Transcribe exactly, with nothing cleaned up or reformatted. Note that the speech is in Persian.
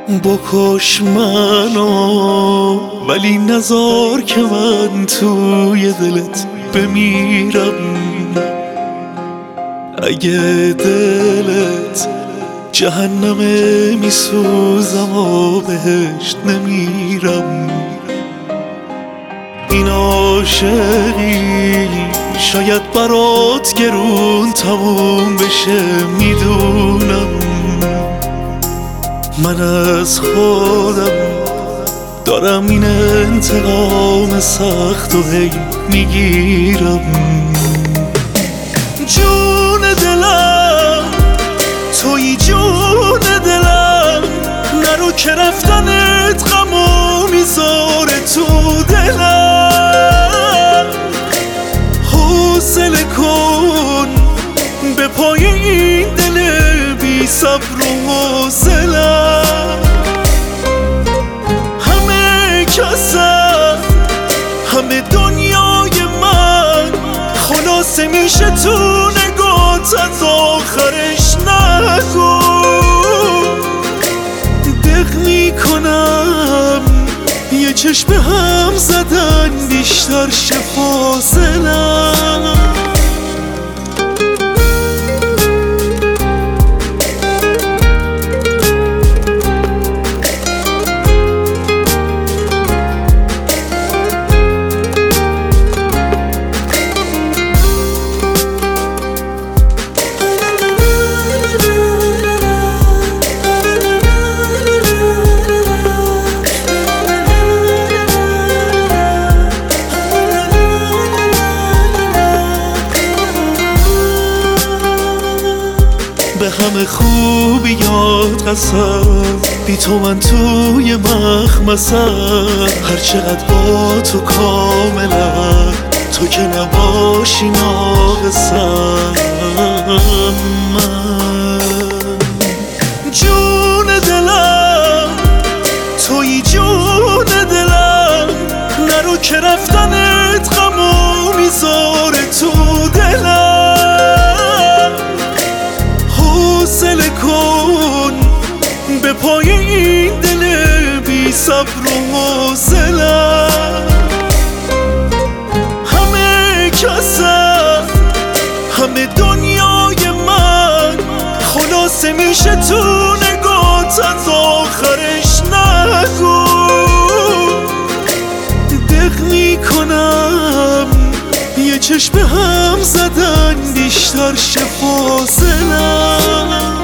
بکش منو ولی نذار که من توی دلت بمیرم. اگه دلت جهنمه میسوزم و بهشت نمیرم. این عاشقی شاید برات گرون تموم بشه میدونم. من از خودم دارم این انتقام سخت و هی میگیرم. جون دلم توی جون دلم، نرو که رفتنت غمو میذاره تو دلم. حوصله کن به پای این دل بی صبر و حوصله‌ام. همه کسم همه دنیای من خلاصه میشه تو نگات، از آخرش نگو. دق میکنم یه چشم هم زدن بیشتر شه فاصله‌ام. به همه خوبیات قسم، بی تو من توی مخمسم. هر چقدر با تو کاملم، تو که نباشی ناقصم. من جون دلم توی جون دلم، نرو که رفتنت غمو میذاره تو دلم. حوصله کن به پای این دل بی صبر و حوصله‌ام. همه کسم همه دنیای من خلاصه میشه تو نگات، از آخرش نگو. دق میکنم یه چشم هم زدن بیشتر شه فاصله‌ام.